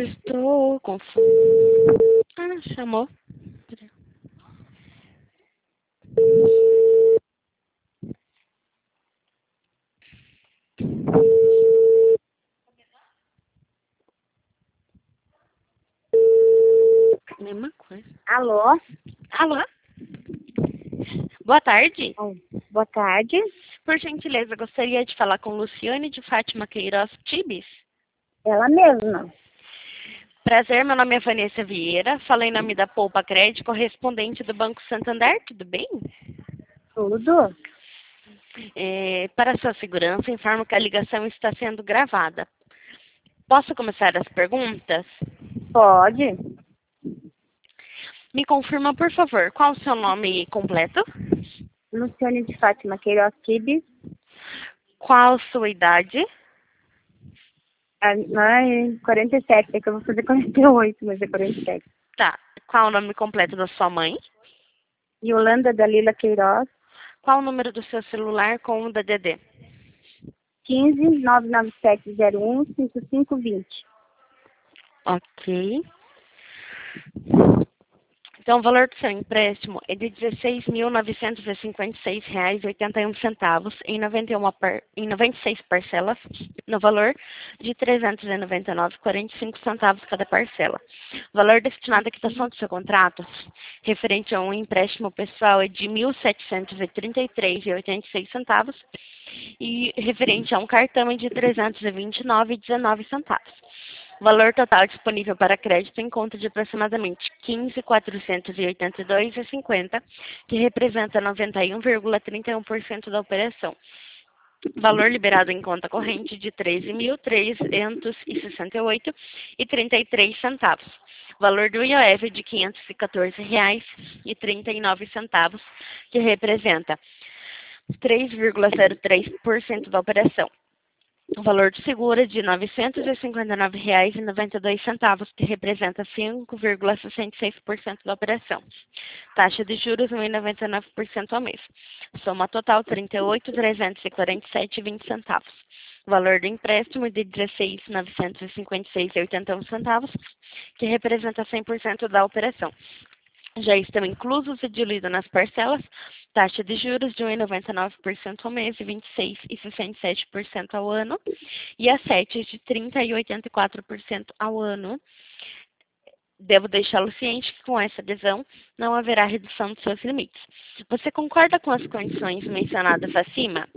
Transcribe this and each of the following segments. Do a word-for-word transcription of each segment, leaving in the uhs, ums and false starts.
Estou confusa. Ah, chamou. Mesma coisa. Alô? Alô? Boa tarde. Oh, boa tarde. Por gentileza, gostaria de falar com Luciane de Fátima Queiroz Tibes. Ela mesma. Prazer, meu nome é Vanessa Vieira. Falei em nome da Poupa Crédito, correspondente do Banco Santander. Tudo bem? Tudo? É, para sua segurança, informo que a ligação está sendo gravada. Posso começar as perguntas? Pode. Me confirma, por favor, qual o seu nome completo? Luciane de Fátima Queiroz Tibes. Qual a sua idade? Ai, quarenta e sete, é que eu vou fazer quarenta e oito, mas é quarenta e sete. Tá. Qual o nome completo da sua mãe? Yolanda Dalila Queiroz. Qual o número do seu celular com o D D D? quinze, nove nove sete, zero um, cinco cinco dois zero. Ok. Então, o valor do seu empréstimo é de dezesseis mil novecentos e cinquenta e seis reais e oitenta e um centavos em noventa e uma par... em noventa e seis parcelas, no valor de trezentos e noventa e nove reais e quarenta e cinco centavos cada parcela. O valor destinado à quitação do seu contrato, referente a um empréstimo pessoal, é de mil setecentos e trinta e três reais e oitenta e seis centavos e referente a um cartão é de trezentos e vinte e nove reais e dezenove centavos. O valor total disponível para crédito em conta de aproximadamente quinze mil quatrocentos e oitenta e dois reais e cinquenta centavos, que representa noventa e um vírgula trinta e um por cento da operação. Valor liberado em conta corrente de treze mil trezentos e sessenta e oito reais e trinta e três centavos. Valor do I O F de quinhentos e quatorze reais e trinta e nove centavos, que representa três vírgula zero três por cento da operação. O valor do seguro é de novecentos e cinquenta e nove reais e noventa e dois centavos, que representa cinco vírgula sessenta e seis por cento da operação. Taxa de juros um vírgula noventa e nove por cento ao mês. Soma total trinta e oito mil trezentos e quarenta e sete reais e vinte centavos. O valor do empréstimo é de dezesseis mil novecentos e cinquenta e seis reais e oitenta e um centavos, que representa cem por cento da operação. Já estão inclusos e diluídos nas parcelas, taxa de juros de um vírgula noventa e nove por cento ao mês e vinte e seis vírgula sessenta e sete por cento ao ano, e a sete de trinta e oitenta e quatro por cento ao ano. Devo deixá-lo ciente que com essa adesão não haverá redução dos seus limites. Você concorda com as condições mencionadas acima?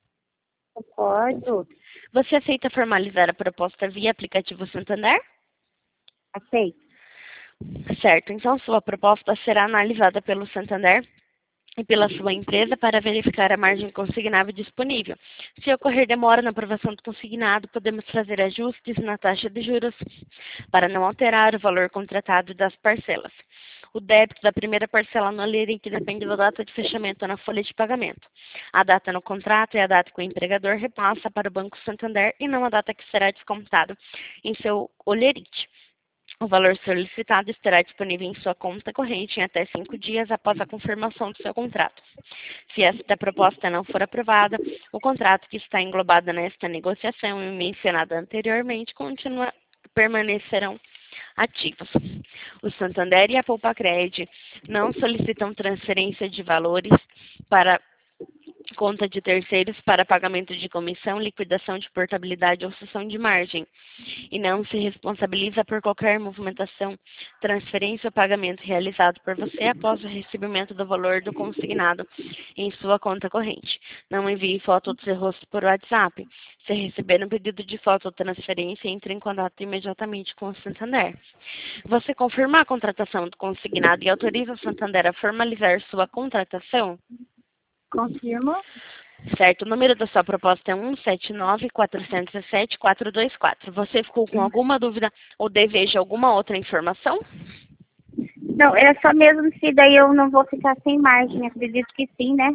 Concordo. Você aceita formalizar a proposta via aplicativo Santander? Aceito. Certo, então sua proposta será analisada pelo Santander e pela sua empresa para verificar a margem consignável disponível. Se ocorrer demora na aprovação do consignado, podemos fazer ajustes na taxa de juros para não alterar o valor contratado das parcelas. O débito da primeira parcela no lerite depende da data de fechamento na folha de pagamento. A data no contrato é a data que o empregador repassa para o Banco Santander e não a data que será descontado em seu olerite. O valor solicitado estará disponível em sua conta corrente em até cinco dias após a confirmação do seu contrato. Se esta proposta não for aprovada, o contrato que está englobado nesta negociação e mencionado anteriormente continua, permanecerão ativos. O Santander e a Poupa Crédito não solicitam transferência de valores para conta de terceiros para pagamento de comissão, liquidação de portabilidade ou cessão de margem, e não se responsabiliza por qualquer movimentação, transferência ou pagamento realizado por você após o recebimento do valor do consignado em sua conta corrente. Não envie foto do seu rosto por WhatsApp. Se receber um pedido de foto ou transferência, entre em contato imediatamente com o Santander. Você confirma a contratação do consignado e autoriza o Santander a formalizar sua contratação? Confirmo. Certo, o número da sua proposta é um sete nove, quatro zero sete, quatro dois quatro. Você ficou com alguma dúvida ou deseja alguma outra informação? Não, é só mesmo se daí eu não vou ficar sem margem. Acredito que sim, né?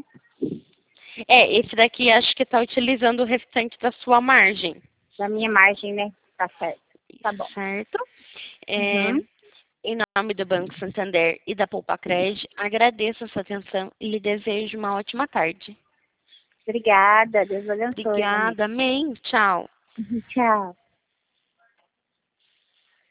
É, esse daqui acho que está utilizando o restante da sua margem. Da minha margem, né? Tá certo. Tá bom. Certo. É, Uhum. em nome do Banco Santander e da Poupa Crédito, agradeço a sua atenção e lhe desejo uma ótima tarde. Obrigada. Deus abençoe, Vanessa. Obrigada, amém. Tchau. Tchau.